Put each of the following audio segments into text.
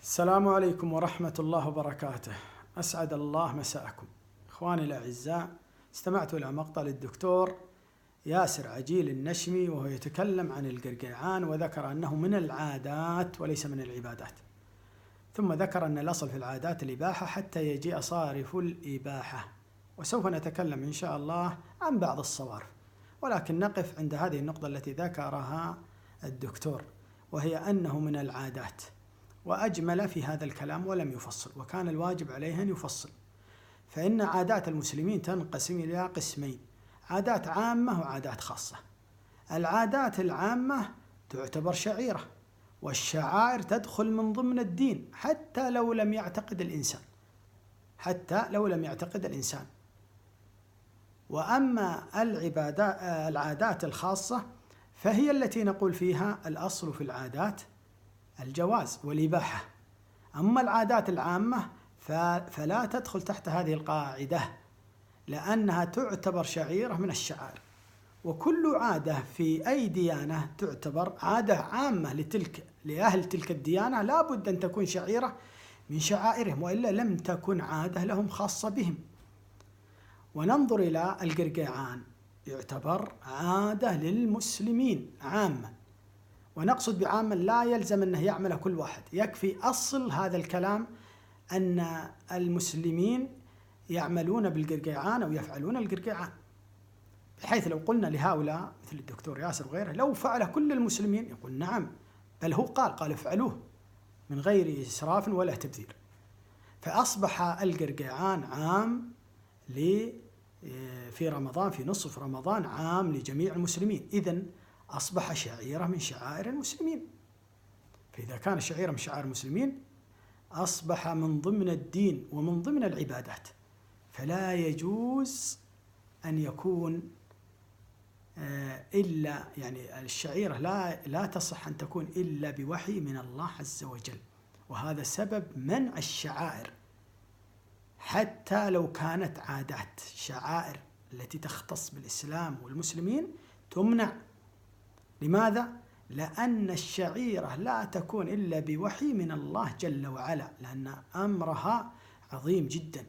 السلام عليكم ورحمة الله وبركاته. أسعد الله مساءكم. إخواني الأعزاء، استمعت إلى مقطع للدكتور ياسر عجيل النشمي وهو يتكلم عن القرقيعان، وذكر أنه من العادات وليس من العبادات، ثم ذكر أن الأصل في العادات الإباحة حتى يجيء صارف الإباحة، وسوف نتكلم إن شاء الله عن بعض الصوارف، ولكن نقف عند هذه النقطة التي ذكرها الدكتور، وهي أنه من العادات، وأجمل في هذا الكلام ولم يفصل، وكان الواجب عليه أن يفصل. فإن عادات المسلمين تنقسم إلى قسمين: عادات عامة وعادات خاصة. العادات العامة تعتبر شعيرة، والشعائر تدخل من ضمن الدين حتى لو لم يعتقد الإنسان. وأما العادات الخاصة فهي التي نقول فيها الأصل في العادات الجواز والإباحة. أما العادات العامة فلا تدخل تحت هذه القاعدة، لأنها تعتبر شعيرة من الشعائر، وكل عادة في أي ديانة تعتبر عادة عامة لأهل تلك الديانة، لا بد أن تكون شعيرة من شعائرهم، وإلا لم تكن عادة لهم خاصة بهم. وننظر إلى القرقيعان، يعتبر عادة للمسلمين عامة، ونقصد بعامة لا يلزم أنه يعمل كل واحد، يكفي أصل هذا الكلام أن المسلمين يعملون بالقرقيعان أو يفعلون القرقيعان، بحيث لو قلنا لهؤلاء مثل الدكتور ياسر وغيره لو فعل كل المسلمين يقول نعم، بل هو قال افعلوه من غير إسراف ولا تبذير. فأصبح القرقيعان عام في رمضان، في نصف رمضان عام لجميع المسلمين، إذن أصبح شعيرة من شعائر المسلمين. فإذا كان شعيرة من شعائر المسلمين أصبح من ضمن الدين ومن ضمن العبادات، فلا يجوز أن يكون إلا الشعيرة لا تصح أن تكون إلا بوحي من الله عز وجل، وهذا سبب منع الشعائر حتى لو كانت عادات. شعائر التي تختص بالإسلام والمسلمين تمنع. لماذا؟ لأن الشعيرة لا تكون إلا بوحي من الله جل وعلا، لأن أمرها عظيم جدا.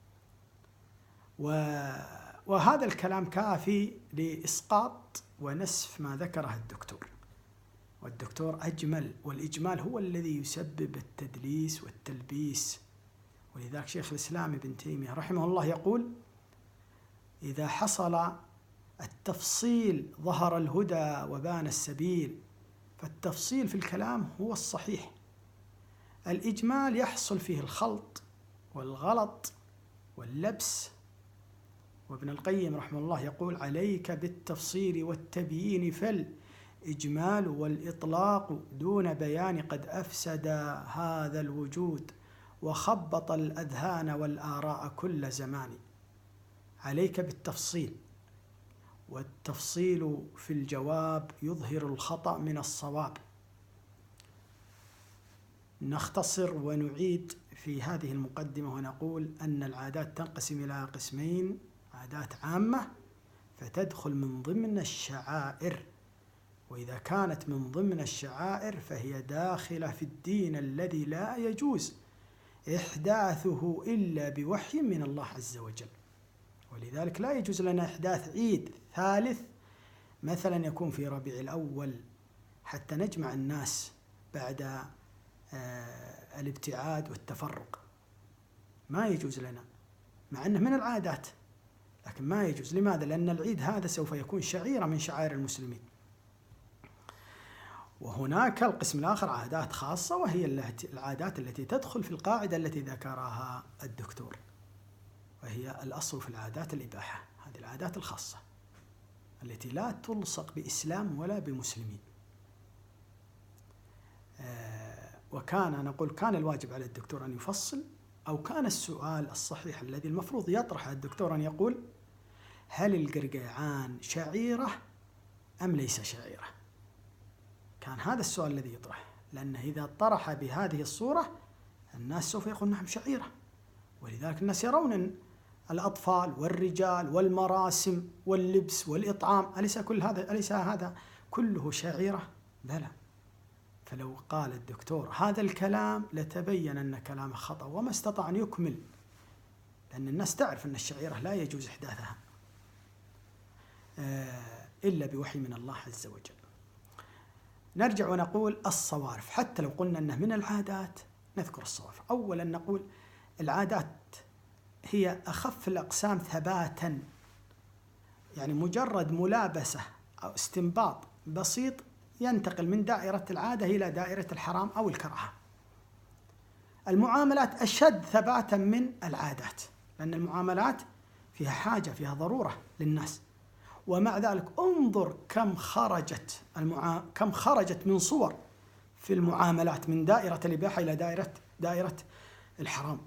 وهذا الكلام كافي لإسقاط ونسف ما ذكره الدكتور، والدكتور أجمل، والإجمال هو الذي يسبب التدليس والتلبيس. ولذلك شيخ الإسلام ابن تيمية رحمه الله يقول: إذا حصل التفصيل ظهر الهدى وبان السبيل. فالتفصيل في الكلام هو الصحيح، الإجمال يحصل فيه الخلط والغلط واللبس. وابن القيم رحمه الله يقول: عليك بالتفصيل والتبيين، فالإجمال والإطلاق دون بيان قد أفسد هذا الوجود وخبط الأذهان والآراء كل زمان. عليك بالتفصيل، والتفصيل في الجواب يظهر الخطأ من الصواب. نختصر ونعيد في هذه المقدمة ونقول أن العادات تنقسم إلى قسمين: عادات عامة فتدخل من ضمن الشعائر، وإذا كانت من ضمن الشعائر فهي داخلة في الدين الذي لا يجوز إحداثه إلا بوحي من الله عز وجل. ولذلك لا يجوز لنا إحداث عيد ثالث مثلا يكون في ربيع الأول حتى نجمع الناس بعد الابتعاد والتفرق، ما يجوز لنا، مع أنه من العادات، لكن ما يجوز. لماذا؟ لأن العيد هذا سوف يكون شعيرة من شعائر المسلمين. وهناك القسم الآخر عادات خاصة، وهي العادات التي تدخل في القاعدة التي ذكرها الدكتور، وهي الأصل في العادات الإباحة. هذه العادات الخاصة التي لا تلصق بإسلام ولا بمسلمين. كان الواجب على الدكتور أن يفصل، أو كان السؤال الصحيح الذي المفروض يطرح الدكتور أن يقول: هل القرقيعان شعيرة أم ليس شعيرة؟ كان هذا السؤال الذي يطرح، لأنه إذا طرح بهذه الصورة الناس سوف يقول نعم شعيرة. ولذلك الناس يرون الأطفال والرجال والمراسم واللبس والإطعام، أليس هذا كله شعيرة؟ بلى. فلو قال الدكتور هذا الكلام لتبين أن كلامه خطأ وما استطاع أن يكمل، لأن الناس تعرف أن الشعيرة لا يجوز إحداثها إلا بوحي من الله عز وجل. نرجع ونقول الصوارف، حتى لو قلنا أنه من العادات نذكر الصوارف. أولا نقول العادات هي أخف الأقسام ثباتا، يعني مجرد ملابسة أو استنباط بسيط ينتقل من دائرة العادة إلى دائرة الحرام أو الكراهة. المعاملات أشد ثباتا من العادات، لأن المعاملات فيها حاجة، فيها ضرورة للناس، ومع ذلك انظر كم خرجت من صور في المعاملات من دائرة الإباحة إلى دائرة الحرام.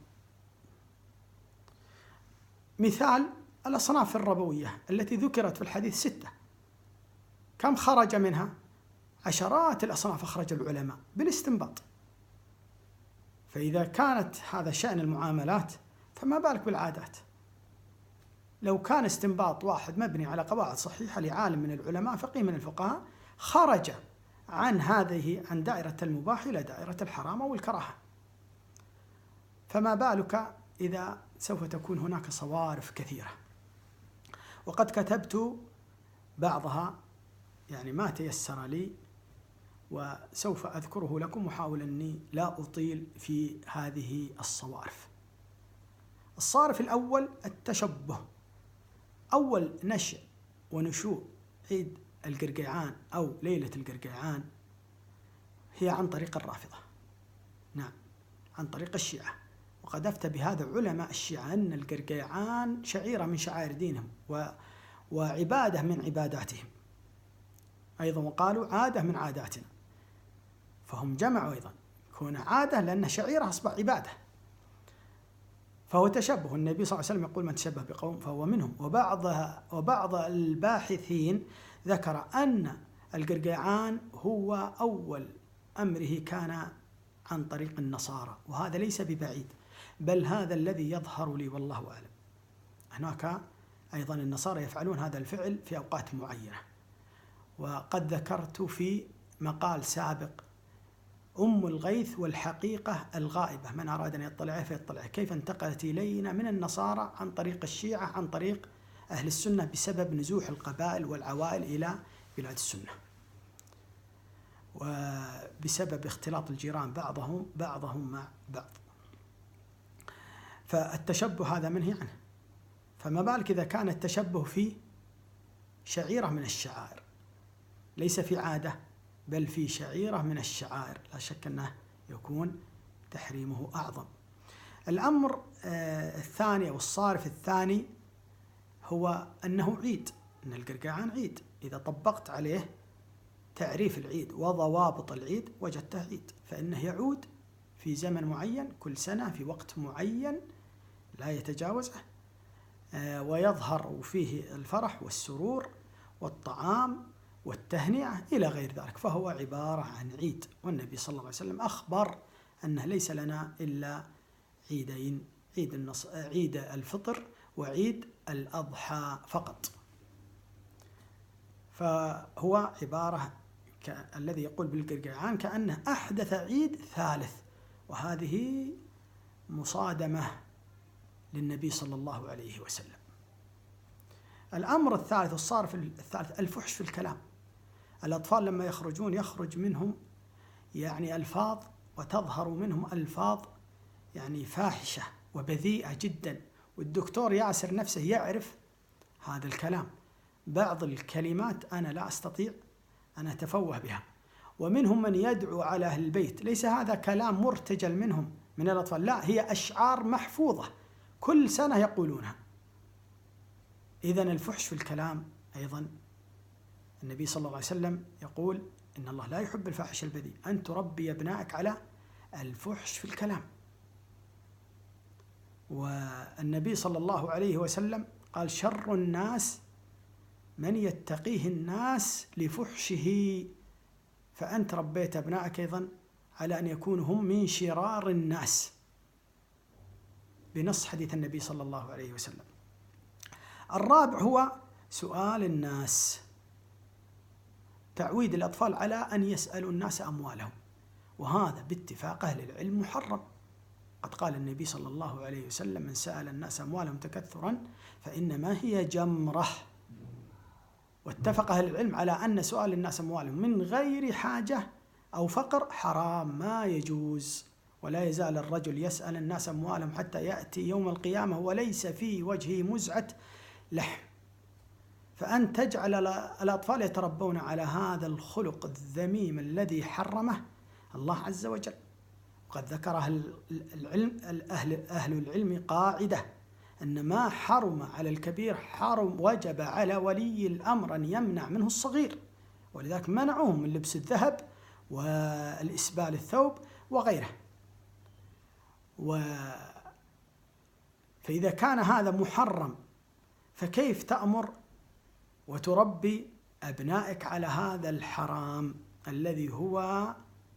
مثال الأصناف الربوية التي ذكرت في الحديث 6، كم خرج منها؟ عشرات الأصناف أخرج العلماء بالاستنباط. فإذا كانت هذا شأن المعاملات فما بالك بالعادات. لو كان استنباط واحد مبني على قواعد صحيحة لعالم من العلماء، فقيه من الفقهاء، خرج عن دائرة المباح إلى دائرة الحرام أو الكراهة، فما بالك إذا سوف تكون هناك صوارف كثيرة. وقد كتبت بعضها، يعني ما تيسر لي، وسوف أذكره لكم وحاول أني لا أطيل في هذه الصوارف. الصارف الأول التشبه. أول نشأ ونشوء عيد القرقيعان أو ليلة القرقيعان هي عن طريق الرافضة، نعم، عن طريق الشيعة. وقد أفتى بهذا علماء الشيعة أن القرقيعان شعيرة من شعائر دينهم وعبادة من عباداتهم أيضا، وقالوا عادة من عاداتنا، فهم جمعوا أيضا كون عادة لأن شعيرة أصبح عبادة، فهو تشبه. النبي صلى الله عليه وسلم يقول من تشبه بقوم فهو منهم. وبعض الباحثين ذكر أن القرقيعان هو أول أمره كان عن طريق النصارى، وهذا ليس ببعيد، بل هذا الذي يظهر لي والله أعلم. هناك أيضا النصارى يفعلون هذا الفعل في أوقات معينة. وقد ذكرت في مقال سابق أم الغيث والحقيقة الغائبة، من أراد أن يطلع فيطلع، كيف انتقلت إلينا من النصارى عن طريق الشيعة عن طريق أهل السنة بسبب نزوح القبائل والعوائل إلى بلاد السنة، وبسبب اختلاط الجيران بعضهم مع بعض. فالتشبه هذا منهي عنه، فما بالك إذا كان التشبه في شعيرة من الشعائر، ليس في عادة بل في شعيرة من الشعائر، لا شك أنه يكون تحريمه أعظم. الأمر الثاني أو الصارف الثاني هو أنه عيد، أن القرقيعان عيد. إذا طبقت عليه تعريف العيد وضوابط العيد وجدته عيد، فإنه يعود في زمن معين كل سنة في وقت معين لا يتجاوزه، ويظهر فيه الفرح والسرور والطعام والتهنئة إلى غير ذلك، فهو عبارة عن عيد. والنبي صلى الله عليه وسلم أخبر أنه ليس لنا إلا عيدين، عيد الفطر وعيد الأضحى فقط. فهو عبارة الذي يقول بالقرقيعان كأنه أحدث عيد ثالث، وهذه مصادمة للنبي صلى الله عليه وسلم. الأمر الثالث والصارف الثالث الفحش في الكلام. الأطفال لما يخرجون يخرج منهم يعني ألفاظ، وتظهر منهم ألفاظ يعني فاحشة وبذيئة جدا، والدكتور ياسر نفسه يعرف هذا الكلام. بعض الكلمات أنا لا أستطيع أن أتفوه بها، ومنهم من يدعو على أهل البيت. ليس هذا كلام مرتجل منهم من الأطفال، لا، هي أشعار محفوظة كل سنة يقولونها. إذن الفحش في الكلام أيضا النبي صلى الله عليه وسلم يقول إن الله لا يحب الفاحش البذيء، أن تربي أبنائك على الفحش في الكلام. والنبي صلى الله عليه وسلم قال شر الناس من يتقيه الناس لفحشه، فأنت ربيت أبنائك أيضا على أن يكونوا هم من شرار الناس بنص حديث النبي صلى الله عليه وسلم. الرابع هو سؤال الناس، تعويد الأطفال على أن يسألوا الناس أموالهم. وهذا باتفاق أهل العلم محرم. قد قال النبي صلى الله عليه وسلم: من سأل الناس أموالهم تكثرا فإنما هي جمرة. واتفق أهل العلم على أن سؤال الناس أموالهم من غير حاجة أو فقر حرام، ما يجوز. ولا يزال الرجل يسأل الناس أموالهم حتى يأتي يوم القيامة وليس في وجهه مزعة لحم. فأن تجعل الأطفال يتربون على هذا الخلق الذميم الذي حرمه الله عز وجل. وقد ذكر أهل العلم قاعدة أن ما حرم على الكبير وجب على ولي الأمر أن يمنع منه الصغير، ولذلك منعوهم من لبس الذهب والإسبال الثوب وغيره. فإذا كان هذا محرم فكيف تأمر وتربي أبنائك على هذا الحرام الذي هو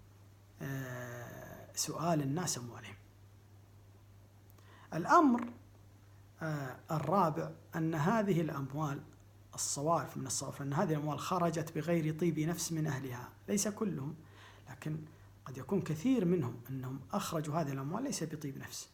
سؤال الناس أموالهم؟ الأمر الرابع أن هذه الأموال الصوارف من الصوارف، أن هذه الأموال خرجت بغير طيب نفس من أهلها، ليس كلهم، لكن قد يكون كثير منهم أنهم أخرجوا هذه الأموال ليس بطيب نفس.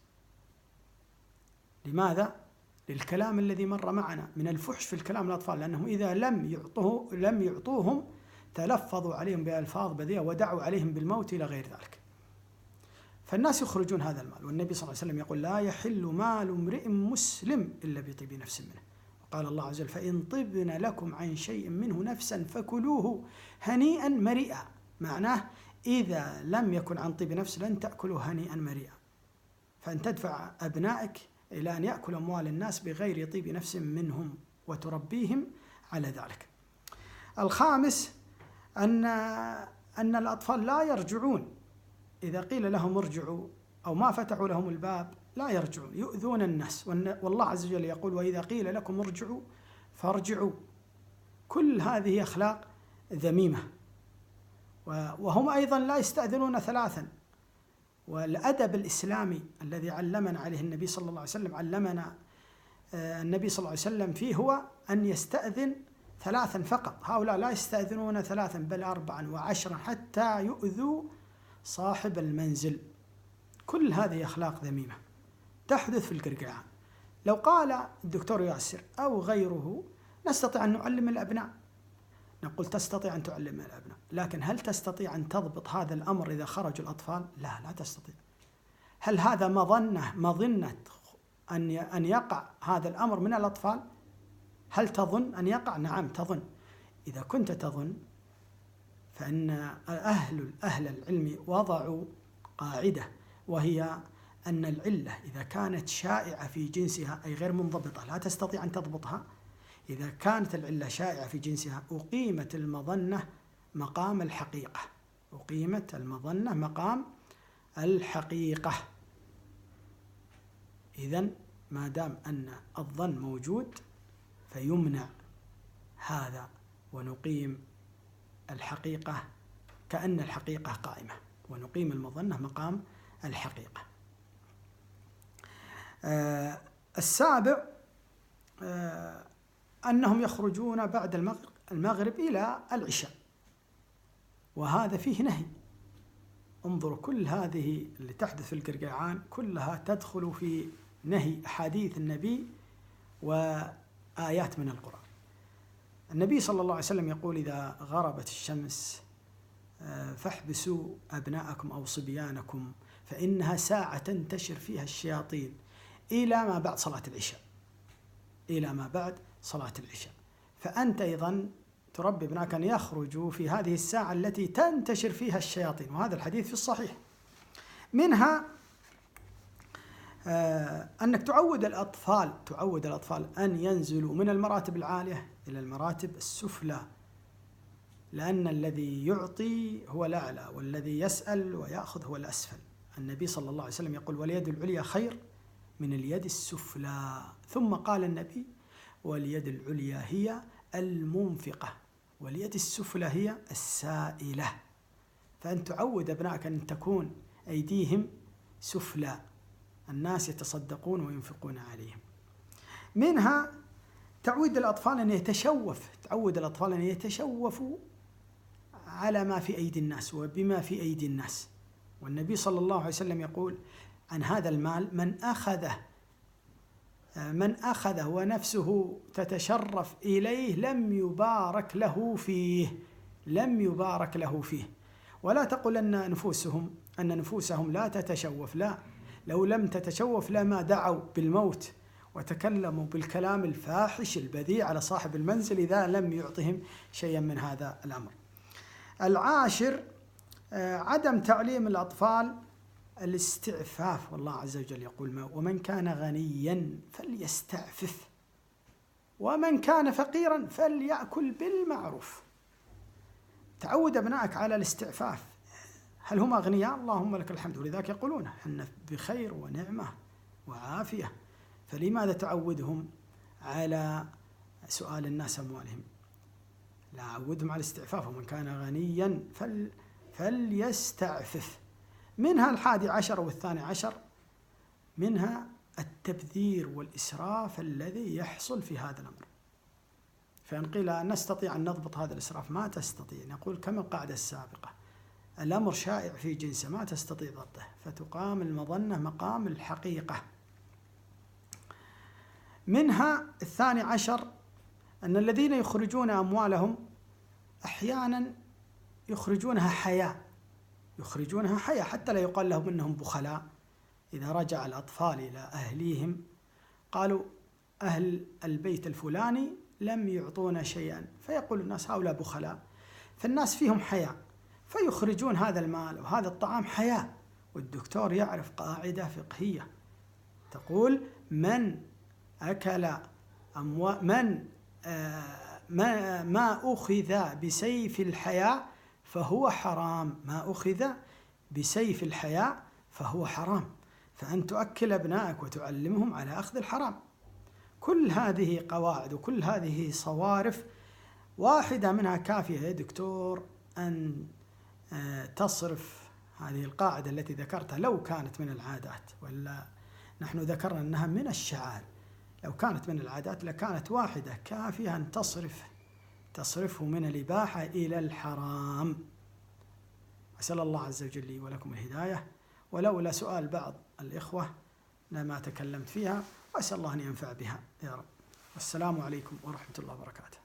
لماذا؟ للكلام الذي مر معنا من الفحش في الكلام الأطفال، لأنهم إذا لم يعطوهم تلفظوا عليهم بألفاظ بذيئة ودعوا عليهم بالموت إلى غير ذلك. فالناس يخرجون هذا المال، والنبي صلى الله عليه وسلم يقول: لا يحل مال امرئ مسلم إلا بطيب نفس منه. وقال الله عز وجل: فإن طبن لكم عن شيء منه نفسا فكلوه هنيئا مريئا. معناه إذا لم يكن عن طيب نفس لن تأكلوا هنيئا مريئا. فأن تدفع أبنائك إلى أن يأكل أموال الناس بغير طيب نفس منهم وتربيهم على ذلك. الخامس أن الأطفال لا يرجعون إذا قيل لهم ارجعوا أو ما فتحوا لهم الباب، لا يرجعون، يؤذون الناس. والله عز وجل يقول: وإذا قيل لكم ارجعوا فارجعوا. كل هذه أخلاق ذميمة. وهم أيضا لا يستأذنون ثلاثا. والأدب الإسلامي الذي علمنا عليه النبي صلى الله عليه وسلم، علمنا النبي صلى الله عليه وسلم فيه هو أن يستأذن ثلاثا فقط. هؤلاء لا يستأذنون ثلاثا بل 4 و10 حتى يؤذوا صاحب المنزل. كل هذه أخلاق ذميمة تحدث في القرقعان. لو قال الدكتور ياسر أو غيره: نستطيع أن نعلم الأبناء، نقول: تستطيع أن تعلم الأبناء، لكن هل تستطيع أن تضبط هذا الأمر إذا خرج الأطفال؟ لا تستطيع. هل هذا مظنة أن يقع هذا الأمر من الأطفال؟ هل تظن أن يقع؟ نعم تظن. إذا كنت تظن فإن أهل العلم وضعوا قاعدة، وهي أن العلة إذا كانت شائعة في جنسها أي غير منضبطة لا تستطيع أن تضبطها، إذا كانت العلة شائعة في جنسها أقيمت المظنة مقام الحقيقة. أقيمت المظنة مقام الحقيقة. إذن ما دام أن الظن موجود فيمنع هذا ونقيم الحقيقة كأن الحقيقة قائمة، ونقيم المظنة مقام الحقيقة. السابع أنهم يخرجون بعد المغرب إلى العشاء، وهذا فيه نهي. انظروا، كل هذه اللي تحدث في القرقعان كلها تدخل في نهي أحاديث النبي وآيات من القرآن. النبي صلى الله عليه وسلم يقول: إذا غربت الشمس فاحبسوا أبناءكم أو صبيانكم فإنها ساعة تنتشر فيها الشياطين إلى ما بعد صلاة العشاء. إلى ما بعد صلاة العشاء. فأنت أيضا تربي ابنائك أن يخرجوا في هذه الساعة التي تنتشر فيها الشياطين، وهذا الحديث في الصحيح. منها أنك تعود الأطفال أن ينزلوا من المراتب العالية إلى المراتب السفلى، لأن الذي يعطي هو الأعلى والذي يسأل ويأخذ هو الأسفل. النبي صلى الله عليه وسلم يقول: واليد العليا خير من اليد السفلى. ثم قال النبي: واليد العليا هي المنفقة واليد السفلى هي السائلة. فأن تعود أبنائك أن تكون أيديهم سفلى، الناس يتصدقون وينفقون عليهم. منها تعود الأطفال أن يتشوفوا على ما في أيدي الناس وبما في أيدي الناس. والنبي صلى الله عليه وسلم يقول عن هذا المال: من أخذه ونفسه تتشرف إليه لم يبارك له فيه. ولا تقل أن نفوسهم لا تتشوف، لا، لو لم تتشوف لما دعوا بالموت وتكلموا بالكلام الفاحش البذيء على صاحب المنزل إذا لم يعطهم شيئا من هذا الأمر. 10، عدم تعليم الأطفال الاستعفاف، والله عز وجل يقول: ومن كان غنيا فليستعفف ومن كان فقيرا فليأكل بالمعروف. تعود أبنائك على الاستعفاف. هل هم أغنياء؟ اللهم لك الحمد، ولذلك يقولون احنا بخير ونعمة وعافية، فلماذا تعودهم على سؤال الناس أموالهم؟ لا، عودهم على الاستعفاف. ومن كان غنيا فليستعفف. منها 11 و12، منها التبذير والإسراف الذي يحصل في هذا الأمر. فإن قيل نستطيع أن نضبط هذا الإسراف، ما تستطيع. نقول كما القاعدة السابقة: الأمر شائع في جنسه، ما تستطيع ضبطه، فتقام المظنة مقام الحقيقة. منها 12، أن الذين يخرجون أموالهم أحيانا يخرجونها حياء حتى لا يقال لهم إنهم بخلاء. إذا رجع الأطفال إلى أهليهم قالوا: أهل البيت الفلاني لم يعطونا شيئا، فيقول الناس: هؤلاء بخلاء. فالناس فيهم حياء، فيخرجون هذا المال وهذا الطعام حياء. والدكتور يعرف قاعدة فقهية تقول: من أكل ما أخذ بسيف الحياء فهو حرام. ما أخذ بسيف الحياء فهو حرام. فأن تؤكل أبنائك وتعلمهم على أخذ الحرام. كل هذه قواعد وكل هذه صوارف، واحدة منها كافية يا دكتور أن تصرف هذه القاعدة التي ذكرتها، لو كانت من العادات، ولا نحن ذكرنا أنها من الشعائر. لو كانت من العادات لكانت واحدة كافية أن تصرفه من الإباحة إلى الحرام. أسأل الله عز وجل لي ولكم الهداية، ولولا سؤال بعض الإخوة لما تكلمت فيها، وأسأل الله أن ينفع بها يا رب. والسلام عليكم ورحمة الله وبركاته.